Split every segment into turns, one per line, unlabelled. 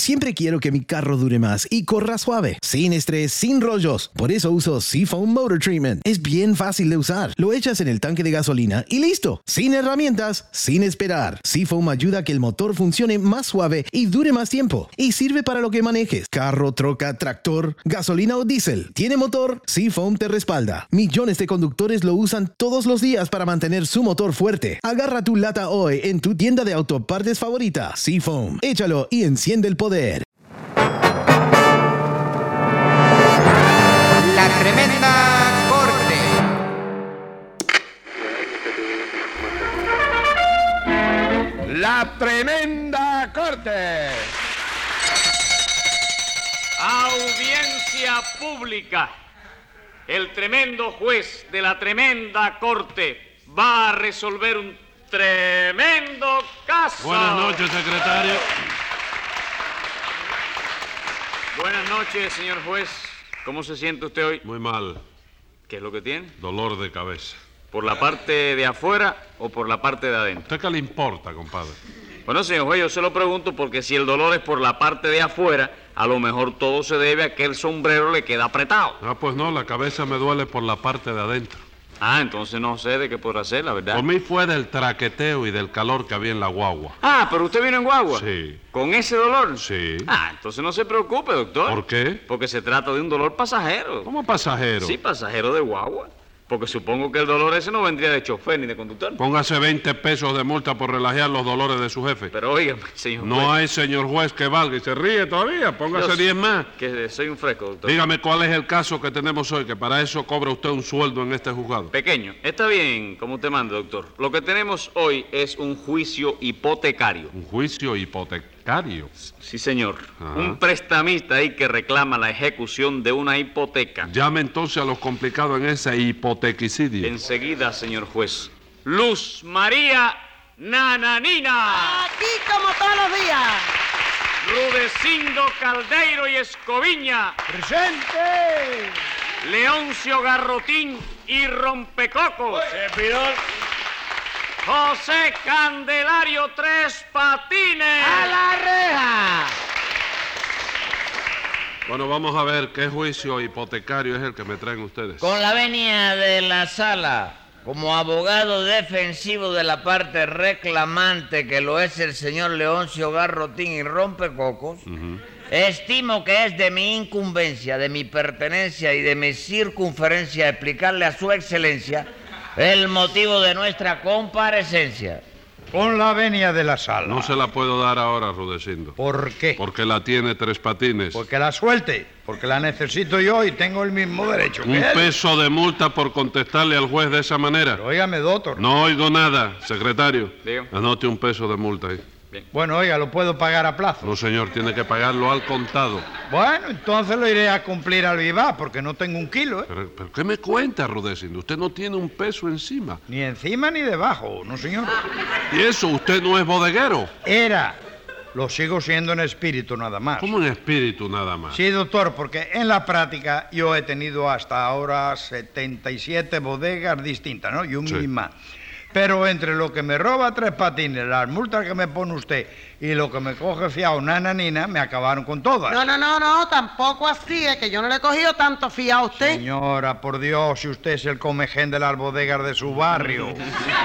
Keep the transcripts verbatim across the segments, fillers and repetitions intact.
Siempre quiero que mi carro dure más y corra suave, sin estrés, sin rollos. Por eso uso Seafoam Motor Treatment. Es bien fácil de usar. Lo echas en el tanque de gasolina y listo. Sin herramientas, sin esperar. Seafoam ayuda a que el motor funcione más suave y dure más tiempo. Y sirve para lo que manejes. Carro, troca, tractor, gasolina o diésel. ¿Tiene motor? Seafoam te respalda. Millones de conductores lo usan todos los días para mantener su motor fuerte. Agarra tu lata hoy en tu tienda de autopartes favorita. Seafoam. Échalo y enciende el poder.
La Tremenda Corte.
La Tremenda Corte.
Audiencia pública. El tremendo juez de la Tremenda Corte va a resolver un tremendo caso.
Buenas noches, secretario.
Buenas noches, señor juez. ¿Cómo se siente usted hoy?
Muy mal.
¿Qué es lo que tiene?
Dolor de cabeza.
¿Por la parte de afuera o por la parte de adentro?
¿Usted qué le importa, compadre?
Bueno, señor juez, yo se lo pregunto porque si el dolor es por la parte de afuera, a lo mejor todo se debe a que el sombrero le queda apretado.
Ah, pues no, la cabeza me duele por la parte de adentro.
Ah, entonces no sé de qué podrá ser, la verdad.
Por mí fue del traqueteo y del calor que había en la guagua.
Ah, pero usted vino en guagua.
Sí.
¿Con ese dolor?
Sí.
Ah, entonces no se preocupe, doctor.
¿Por qué?
Porque se trata de un dolor pasajero.
¿Cómo pasajero?
Sí, pasajero de guagua. Porque supongo que el dolor ese no vendría de chofer ni de conductor.
Póngase veinte pesos de multa por relajar los dolores de su jefe.
Pero óigame, señor
No
juez.
hay señor juez que valga y se ríe todavía. Póngase
Yo
diez más.
Que soy un fresco, doctor.
Dígame cuál es el caso que tenemos hoy, que para eso cobra usted un sueldo en este juzgado.
Pequeño. Está bien, como usted manda, doctor. Lo que tenemos hoy es un juicio hipotecario.
Un juicio hipotecario.
Sí, señor.
Ajá.
Un prestamista ahí que reclama la ejecución de una hipoteca.
Llame entonces a los complicados en ese hipotequicidio.
Enseguida, señor juez. Luz María Nananina.
Aquí como todos los días.
Rudecindo Caldeiro y Escoviña.
¡Presente!
Leoncio Garrotín y Rompecocos.
Servidor.
José Candelario Tres Patines.
¡A la reja!
Bueno, vamos a ver qué juicio hipotecario es el que me traen ustedes.
Con la venia de la sala, como abogado defensivo de la parte reclamante, que lo es el señor Leoncio Garrotín y Rompecocos,
Ujú.
estimo que es de mi incumbencia, de mi pertenencia y de mi circunferencia explicarle a su excelencia el motivo de nuestra comparecencia.
Con la venia de la sala.
No se la puedo dar ahora, Rudecindo.
¿Por qué?
Porque la tiene Tres Patines.
Porque la suelte. Porque la necesito yo y tengo el mismo derecho que
Un
él.
peso de multa por contestarle al juez de esa manera.
Pero óigame, doctor.
No oigo nada, secretario.
Diga.
Anote un peso de multa ahí.
Bueno, oiga, lo puedo pagar a plazo.
No, señor, tiene que pagarlo al contado.
Bueno, entonces lo iré a cumplir al vivar porque no tengo un kilo, ¿eh?
Pero, pero ¿qué me cuenta, Rudecindo? Usted no tiene un peso encima.
Ni encima ni debajo, no señor.
¿Y eso? ¿Usted no es bodeguero?
Era. Lo sigo siendo en espíritu nada más.
¿Cómo en espíritu nada más?
Sí, doctor, porque en la práctica yo he tenido hasta ahora setenta y siete bodegas distintas, ¿no? Y un
Sí.
misma. Pero entre lo que me roba Tres Patines, las multas que me pone usted y lo que me coge fiado Nananina, me acabaron con todas.
No, no, no, no, tampoco así, es que yo no le he cogido tanto fía a usted.
Señora, por Dios, si usted es el comején de las bodegas de su barrio.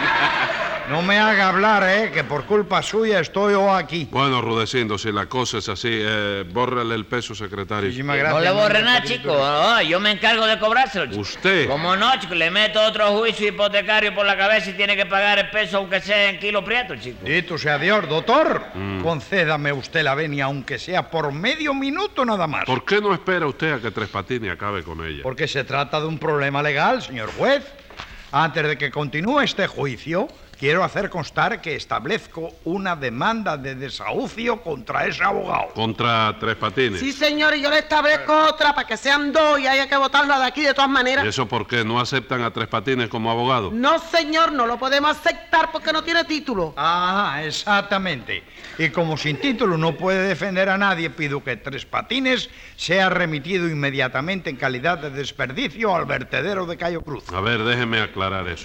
No me haga hablar, ¿eh? Que por culpa suya estoy yo aquí.
Bueno, Rudecindo, si la cosa es así, eh, bórrele el peso, secretario.
Muchísimas
No
gracias.
le borre
Manuel
nada,
Carlito.
chico. No, yo me encargo de cobrárselo, chico.
¿Usted?
Como no, chico, le meto otro juicio hipotecario por la cabeza y tiene que pagar el peso aunque sea en kilo prieto, chico.
Dito sea Dios, doctor,
Mm.
concédame usted la venia, aunque sea por medio minuto nada más.
¿Por qué no espera usted a que Tres Patines acabe con ella?
Porque se trata de un problema legal, señor juez. Antes de que continúe este juicio, quiero hacer constar que establezco una demanda de desahucio contra ese abogado.
Contra Tres Patines.
Sí, señor, y yo le establezco otra para que sean dos y haya que votarla de aquí de todas maneras.
¿Y eso por qué? ¿No aceptan a Tres Patines como abogado?
No, señor, no lo podemos aceptar porque no tiene título.
Ah, exactamente. Y como sin título no puede defender a nadie, pido que Tres Patines sea remitido inmediatamente en calidad de desperdicio al vertedero de Cayo Cruz.
A ver, déjeme aclarar eso.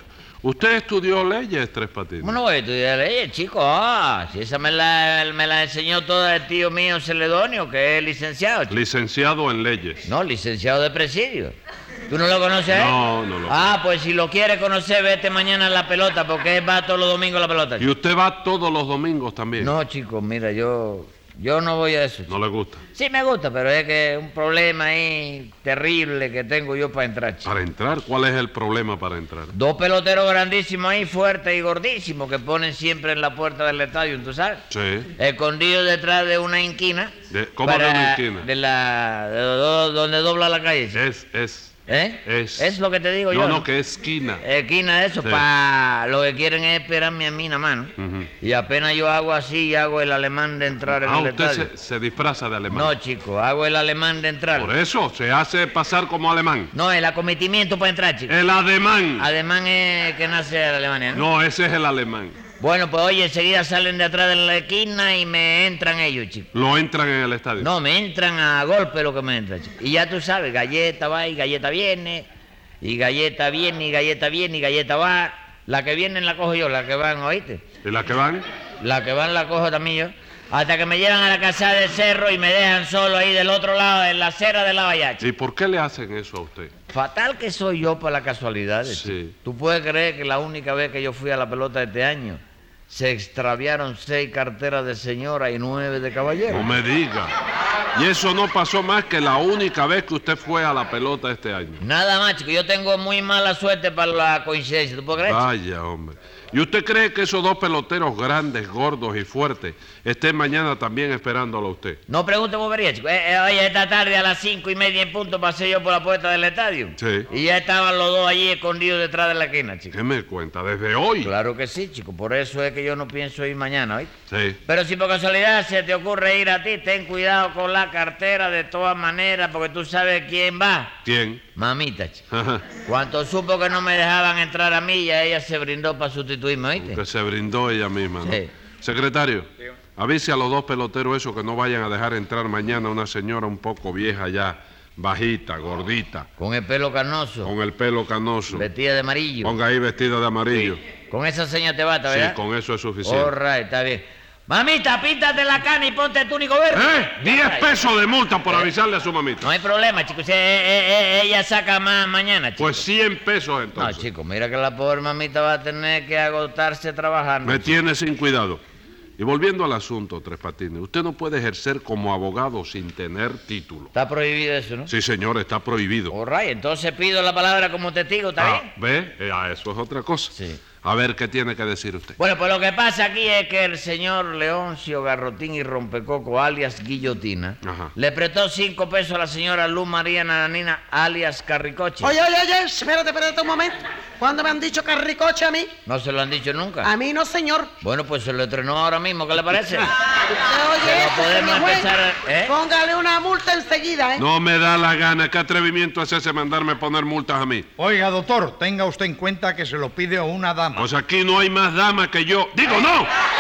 ¿Usted estudió leyes, Tres Patines?
¿Cómo no voy a estudiar leyes, chico? Ah, si esa me la, me la enseñó toda el tío mío Celedonio, que es licenciado, chico.
Licenciado en leyes.
No, licenciado de presidio. ¿Tú no lo conoces?
No, no lo
Ah, pues si lo quieres conocer, vete mañana a la pelota, porque él va todos los domingos a la pelota.
¿Y usted va todos los domingos también?
No, chico, mira, yo yo no voy a eso.
¿No le gusta?
Sí me gusta, pero es que es un problema ahí terrible que tengo yo para entrar, chico.
¿Para entrar? ¿Cuál es el problema para entrar?
Dos peloteros grandísimos ahí, fuertes y gordísimos, que ponen siempre en la puerta del estadio, ¿tú sabes?
Sí.
Escondidos detrás de una inquina.
De- ¿cómo de una inquina?
De la... de do- donde dobla la calle, chico.
Es, es.
¿Eh?
Es.
Es lo que te digo
No,
yo.
no, que es esquina.
Esquina de eso,
Sí.
pa... lo que quieren es esperarme a mí nada más, ¿no?
Ujú.
Y apenas yo hago así, y hago el alemán de entrar en
Ah,
el
usted
estadio.
se, se disfraza de alemán.
No, chico, hago el alemán de entrar.
Por eso, se hace pasar como alemán.
No, el acometimiento para entrar, chico.
El ademán.
Alemán es que nace de Alemania, ¿no?
No, ese es el alemán.
Bueno, pues oye, enseguida salen de atrás de la esquina y me entran ellos, chico.
Lo entran en el estadio.
No, me entran a golpe lo que me entra, chico. Y ya tú sabes, galleta va y galleta viene, y galleta viene, y galleta viene, y galleta va. La que viene la cojo yo, la que van, ¿oíste?
¿Y la que van?
La que van la cojo también yo. Hasta que me llevan a la casa del cerro y me dejan solo ahí del otro lado, en la acera de la valla, chico.
¿Y por qué le hacen eso a usted?
Fatal que soy yo para la casualidad.
Sí.
Tú puedes creer que la única vez que yo fui a la pelota este año se extraviaron seis carteras de señora y nueve de caballero.
No me diga. Y eso no pasó más que la única vez que usted fue a la pelota este año.
Nada más, chico. Yo tengo muy mala suerte para la coincidencia. ¿Tú puedes creer?
Vaya, hombre. ¿Y usted cree que esos dos peloteros grandes, gordos y fuertes estén mañana también esperándolo a usted?
No pregunte bobería, chico. Eh, eh, oye, esta tarde a las cinco y media en punto pasé yo por la puerta del estadio.
Sí.
Y ya estaban los dos allí escondidos detrás de la esquina, chico.
¿Qué me cuenta? ¿Desde hoy?
Claro que sí, chico. Por eso es que yo no pienso ir mañana, ¿oíste?
Sí.
Pero si por casualidad se te ocurre ir a ti, ten cuidado con la cartera de todas maneras, porque tú sabes quién va.
¿Quién?
Mamita, chico. Cuando supo que no me dejaban entrar a mí, ya ella se brindó para sustituirme, ¿oíste?
Que se brindó ella misma, ¿no?
Sí.
Secretario, avise a los dos peloteros esos que no vayan a dejar entrar mañana una señora un poco vieja ya, bajita, gordita,
Con el pelo canoso,
con el pelo canoso.
vestida de amarillo.
Ponga ahí vestida de amarillo.
Con esa seña te basta,
Sí,
¿verdad?
con eso es suficiente.
All right, está bien. Mamita, píntate la cana y ponte el túnico verde.
¿Eh? Diez
All right.
pesos de multa por
¿Eh?
avisarle a su mamita.
No hay problema, chicos. Eh, eh, eh, ella saca más mañana, chicos.
Pues cien pesos
No,
entonces.
chicos, mira que la pobre mamita va a tener que agotarse trabajando.
Me tiene sin cuidado. Y volviendo al asunto, Tres Patines, usted no puede ejercer como abogado sin tener título.
Está prohibido eso, ¿no?
Sí, señor, está prohibido.
All right, entonces pido la palabra como testigo, ¿está
Ah,
bien?
¿ve? Eh, ah, eso es otra cosa.
Sí.
A ver, ¿qué tiene que decir usted?
Bueno, pues lo que pasa aquí es que el señor Leoncio Garrotín y Rompecoco, alias Guillotina,
Ajá.
le prestó cinco pesos a la señora Luz María Nananina, alias Carricoche.
Oye, oye, oye, espérate, espérate un momento. ¿Cuándo me han dicho carricoche a mí?
¿No se lo han dicho nunca?
A mí no, señor.
Bueno, pues se lo estrenó ahora mismo, ¿qué le parece?
Usted oye
Pero
esto,
podemos
señor juez.
empezar, ¿eh?
Póngale una multa enseguida, ¿eh?
No me da la gana. ¿Qué atrevimiento es ese mandarme poner multas a mí?
Oiga, doctor, tenga usted en cuenta que se lo pide a una dama.
Pues aquí no hay más dama que yo. ¡Digo, no!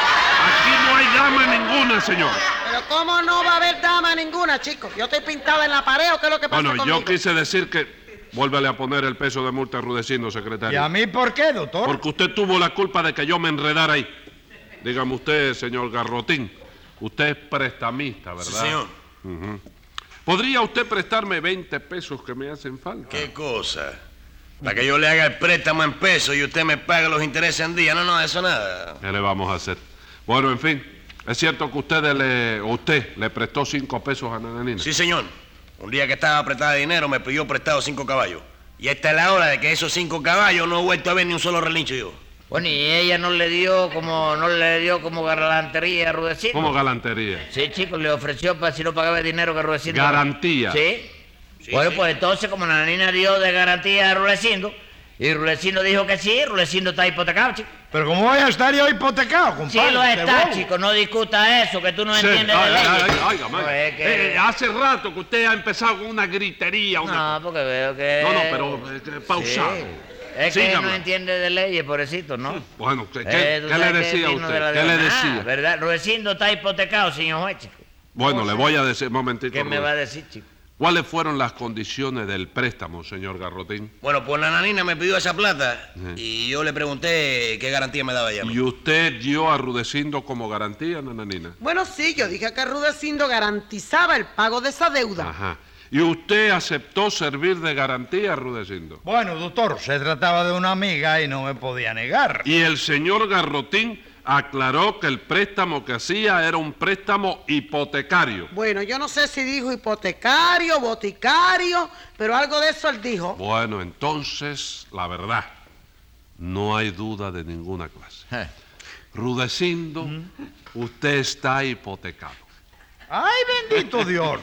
Aquí no hay dama ninguna, señor.
Pero ¿cómo no va a haber dama ninguna, chicos? ¿Yo estoy pintada en la pared o qué es lo que pasa
Bueno,
conmigo?
yo quise decir que... Vuélvale a poner el peso de multa a Rudecindo,
¿Y
secretario.
a mí por qué, doctor?
Porque usted tuvo la culpa de que yo me enredara ahí. Dígame usted, señor Garrotín, usted es prestamista, ¿verdad?
Sí, señor.
Ujú. ¿Podría usted prestarme veinte pesos que me hacen falta?
¿Qué cosa? Para que yo le haga el préstamo en pesos y usted me pague los intereses en día. No, no, eso nada.
¿Qué le vamos a hacer? Bueno, en fin, es cierto que usted le, usted le prestó cinco pesos a Nananina.
Sí, señor. Un día que estaba apretada de dinero me pidió prestado cinco caballos. Y esta es la hora de que esos cinco caballos no he vuelto a ver ni un solo relincho yo.
Bueno, y ella no le dio como, no le dio como galantería a Rudecindo.
¿Cómo galantería?
Sí, chicos, le ofreció para si no pagaba el dinero que Rudecindo...
Garantía.
Sí.
Sí,
Bueno,
sí.
pues entonces, como la niña dio de garantía a Rudecindo, y Rudecindo dijo que sí, Rudecindo está hipotecado, chico.
Pero ¿cómo voy a estar yo hipotecado, compadre?
Sí lo
Este
está,
bobo.
chico, no discuta eso, que tú no
Sí.
entiendes
Ay,
de
ay,
leyes.
ay, oiga, man.
No, es que-
Eh, hace rato que usted ha empezado con una gritería. Una...
No, porque veo que...
No, no, pero, eh, que pausado.
Sí. Es que
Sígame.
no entiende de leyes, pobrecito, ¿no?
Bueno, ¿qué,
Eh,
qué-
tú
qué le
sabes que
decía a
vino de
usted?
la
¿Qué le
de- Ah,
decía?
¿verdad? Rudecindo está hipotecado, señor juez, chico.
Bueno, le voy a decir, un momentito.
¿Qué me
Rudecindo.
va a decir, chico?
¿Cuáles fueron las condiciones del préstamo, señor Garrotín?
Bueno, pues la nananina me pidió esa plata
Sí.
y yo le pregunté qué garantía me daba ella.
¿Y usted dio a Rudecindo como garantía, nananina?
Bueno, sí, yo dije que Rudecindo garantizaba el pago de esa deuda.
Ajá. ¿Y usted aceptó servir de garantía, Rudecindo?
Bueno, doctor, se trataba de una amiga y no me podía negar.
Y el señor Garrotín aclaró que el préstamo que hacía era un préstamo hipotecario.
Bueno, yo no sé si dijo hipotecario, boticario, pero algo de eso él dijo.
Bueno, entonces, la verdad, no hay duda de ninguna clase.
Eh.
Rudecindo, usted está hipotecado.
¡Ay, bendito Dios!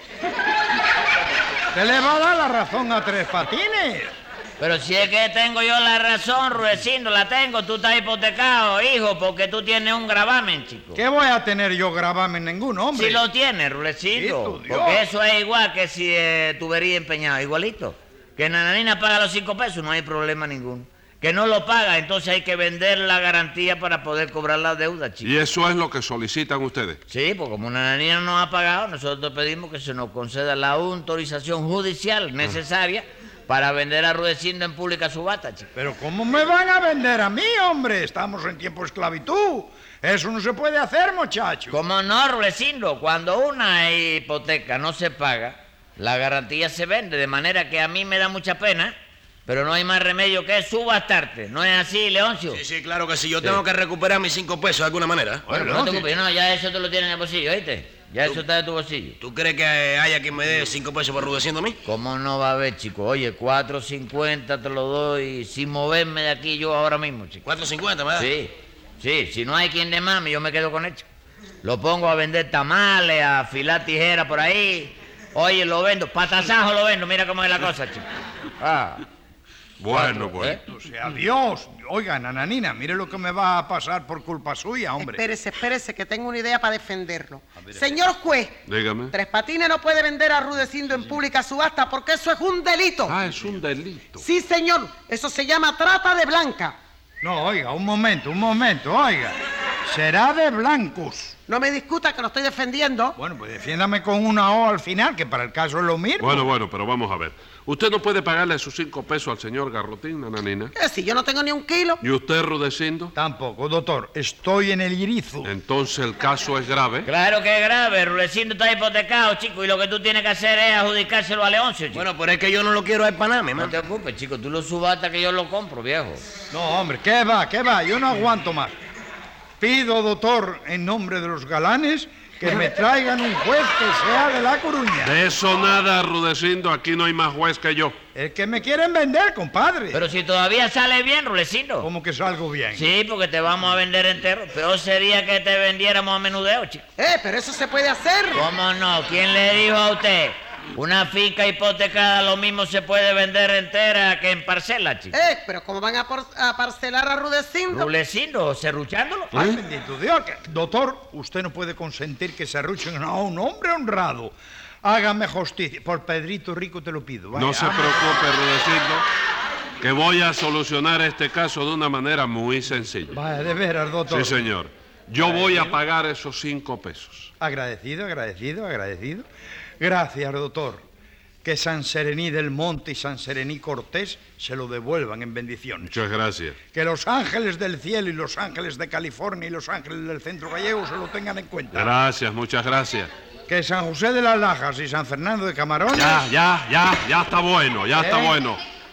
¿Te le va a dar la razón a Tres Patines?
Pero si es que tengo yo la razón, Rudecindo, la tengo. Tú estás hipotecado, hijo, porque tú tienes un gravamen, chico.
¿Qué voy a tener yo gravamen ninguno, hombre?
Si lo tienes, Rudecindo.
Sí, tu Dios.
Porque eso es igual que si eh, tuviera empeñado, igualito. Que Nananina paga los cinco pesos, no hay problema ninguno. Que no lo paga, entonces hay que vender la garantía para poder cobrar la deuda, chico.
Y eso es lo que solicitan ustedes.
Sí, porque como Nananina no ha pagado, nosotros pedimos que se nos conceda la autorización judicial necesaria para vender a Rudecindo en pública subasta, chico.
Pero ¿cómo me van a vender a mí, hombre? Estamos en tiempo de esclavitud. Eso no se puede hacer, muchacho.
Como no, Rudecindo, cuando una hipoteca no se paga, la garantía se vende, de manera que a mí me da mucha pena, pero no hay más remedio que subastarte. ¿No es así, Leoncio?
Sí, sí, claro que sí. Yo tengo que recuperar mis cinco pesos de alguna manera.
Bueno, no te preocupes, no, ya eso te lo tienes en el bolsillo, ¿oíste? Ya eso está en tu bolsillo.
¿Tú crees que haya quien me dé cinco pesos por Rudecindo a mí?
¿Cómo no va a haber, chico? Oye, cuatro cincuenta te lo doy sin moverme de aquí yo ahora mismo, chico.
¿cuatro cincuenta me da?
Sí, sí, si no hay quien de mami, yo me quedo con él, chico. Lo pongo a vender tamales, a afilar tijeras por ahí. Oye, lo vendo, patasajo lo vendo, mira cómo es la cosa, chico. Ah.
Bueno,
Cuatro,
pues.
¿eh?
O sea, Dios. Oiga, nananina, mire lo que me va a pasar por culpa suya, hombre.
Espérese, espérese, que tengo una idea para defenderlo. Señor juez,
Dígame.
Tres Patines no puede vender a Rudecindo en pública subasta porque eso es un delito.
Ah, es un delito.
Sí, señor, eso se llama trata de blanca.
No, oiga, un momento, un momento, oiga. Será de blancos.
No me discuta que lo estoy defendiendo.
Bueno, pues defiéndame con una O al final, que para el caso es lo mismo.
Bueno, bueno, pero vamos a ver. Usted no puede pagarle sus cinco pesos al señor Garrotín, nananina.
¿Qué si yo no tengo ni un kilo?
¿Y usted, Rudecindo?
Tampoco, doctor. Estoy en el irizo.
Entonces el caso es grave.
Claro que es grave, Rudecindo está hipotecado, chico, y lo que tú tienes que hacer es adjudicárselo a Leoncio, chico.
Bueno, pero es que yo no lo quiero al Paname,
No
man.
te preocupes, chico, tú lo subastas que yo lo compro, viejo.
No, hombre, ¿qué va? ¿Qué va? Yo no aguanto más. Pido, doctor, en nombre de los galanes, que me traigan un juez que sea de La Coruña.
De eso nada, Rudecindo. Aquí no hay más juez que yo.
El que me quieren vender, compadre.
Pero si todavía sale bien, Rudecindo.
¿Cómo que salgo bien?
Sí, porque te vamos a vender entero. Peor sería que te vendiéramos a menudeo, chico.
Eh, pero eso se puede hacer.
¿Cómo no? ¿Quién le dijo a usted? Una finca hipotecada lo mismo se puede vender entera que en parcela, chico.
Eh, pero ¿cómo van a, por- a parcelar a Rudecindo?
Rudecindo, serruchándolo.
Ay, bendito Dios. que- Doctor, usted no puede consentir que se arruchen a un hombre honrado. Hágame justicia. Por Pedrito Rico te lo pido. vaya.
No se preocupe, Rudecindo, que voy a solucionar este caso de una manera muy sencilla.
Vaya, de veras, doctor.
Sí, señor. Yo voy a pagar esos cinco pesos.
Agradecido, agradecido, agradecido. Gracias, doctor. Que San Serení del Monte y San Serení Cortés se lo devuelvan en bendiciones.
Muchas gracias.
Que los ángeles del cielo y los ángeles de California y los ángeles del centro gallego se lo tengan en cuenta.
Gracias, muchas gracias.
Que San José de las Lajas y San Fernando de Camarones...
Ya, ya, ya, ya está bueno, ya está
¿Eh?
bueno.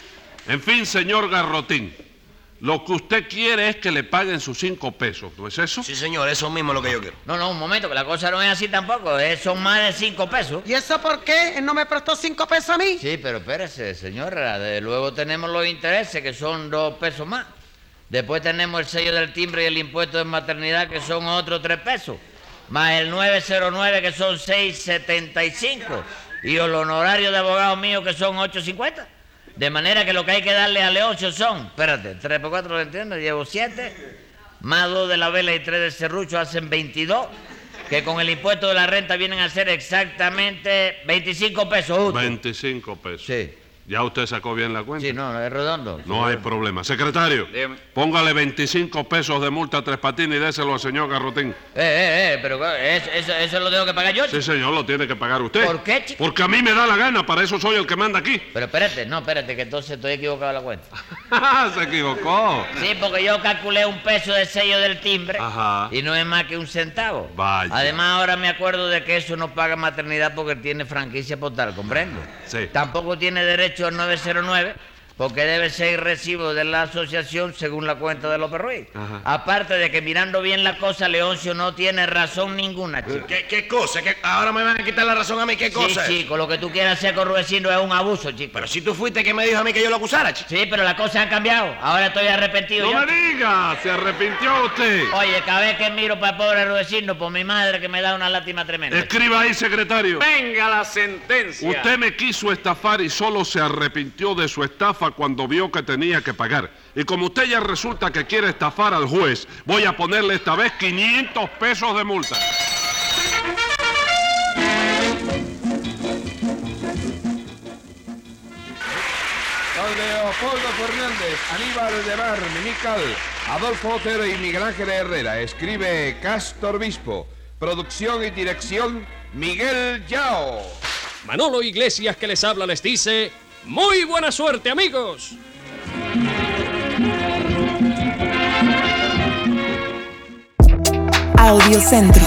En fin, señor Garrotín, lo que usted quiere es que le paguen sus cinco pesos, ¿no es eso?
Sí, señor, eso mismo es lo que yo quiero.
No, no, un momento, que la cosa no es así tampoco. eh, Son más de cinco pesos.
¿Y eso por qué? ¿Él no me prestó cinco pesos a mí?
Sí, pero espérese, señora. De luego tenemos los intereses, que son dos pesos más. Después tenemos el sello del timbre y el impuesto de maternidad, que son otros tres pesos. Más el nueve cero nueve, que son seis setenta y cinco. Y el honorario de abogado mío, que son ocho cincuenta. De manera que lo que hay que darle a Leoncio son, espérate, tres por cuatro, ¿lo entiendes? Llevo siete. Más dos de la vela y tres de serrucho hacen veintidós. Que con el impuesto de la renta vienen a ser exactamente veinticinco pesos justos.
veinticinco pesos.
Sí.
¿Ya usted sacó bien la cuenta?
Sí, no, es redondo.
No hay problema. Secretario,
Dígame.
póngale veinticinco pesos de multa a Tres Patines y déselo al señor Garrotín.
Eh, eh, eh, pero eso, eso, eso lo tengo que pagar yo,
Sí,
chico.
señor, lo tiene que pagar usted.
¿Por qué, chico?
Porque a mí me da la gana, para eso soy el que manda aquí.
Pero espérate, no, espérate, que entonces estoy equivocado en la cuenta.
Se equivocó.
Sí, porque yo calculé un peso de sello del timbre
Ajá.
y no es más que un centavo.
Vaya.
Además, ahora me acuerdo de que eso no paga maternidad porque tiene franquicia postal, ¿comprende?
Sí.
Tampoco tiene derecho al nueve cero nueve porque debe ser recibo de la asociación según la cuenta de López Ruiz.
Ajá.
Aparte de que mirando bien la cosa, Leoncio no tiene razón ninguna, chico.
¿Qué, qué cosa? ¿Qué- ahora me van a quitar la razón a mí. ¿Qué
Sí,
cosa es?
chico, lo que tú quieras hacer con Rudecindo es un abuso, chico.
Pero si tú fuiste que me dijo a mí que yo lo acusara, chico.
Sí, pero las cosas han cambiado. Ahora estoy arrepentido.
No
yo.
me diga, se arrepintió usted.
Oye, cada vez que miro para el pobre Rudecindo, por mi madre que me da una lástima tremenda.
Escriba ahí, secretario.
Venga la sentencia.
Usted me quiso estafar y solo se arrepintió de su estafa cuando vio que tenía que pagar. Y como usted ya resulta que quiere estafar al juez, voy a ponerle esta vez quinientos pesos de multa.
Don Leopoldo Fernández, Aníbal de Mar, Mimical, Adolfo Otero y Miguel Ángel Herrera. Escribe Castor Bispo. Producción y dirección, Miguel Yao.
Manolo Iglesias, que les habla, les dice: ¡muy buena suerte, amigos!
Audiocentro.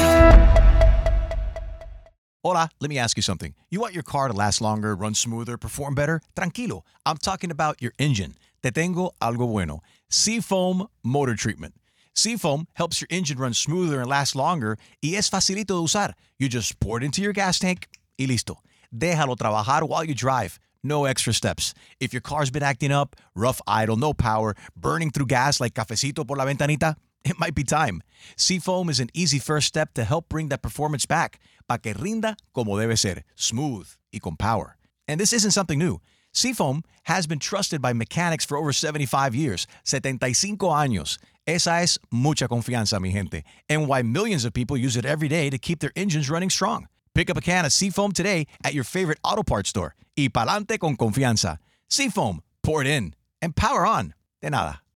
Hola, let me ask you something. You want your car to last longer, run smoother, perform better? Tranquilo. I'm talking about your engine. Te tengo algo bueno. Seafoam Motor Treatment. Seafoam helps your engine run smoother and last longer y es facilito de usar. You just pour it into your gas tank y listo. Déjalo trabajar while you drive. No extra steps. If your car's been acting up, rough idle, no power, burning through gas like cafecito por la ventanita, it might be time. Seafoam is an easy first step to help bring that performance back, pa que rinda como debe ser, smooth y con power. And this isn't something new. Seafoam has been trusted by mechanics for over seventy-five years, setenta y cinco años. Esa es mucha confianza, mi gente, and why millions of people use it every day to keep their engines running strong. Pick up a can of Seafoam today at your favorite auto parts store. Y pa'lante con confianza. Seafoam, pour it in and power on. De nada.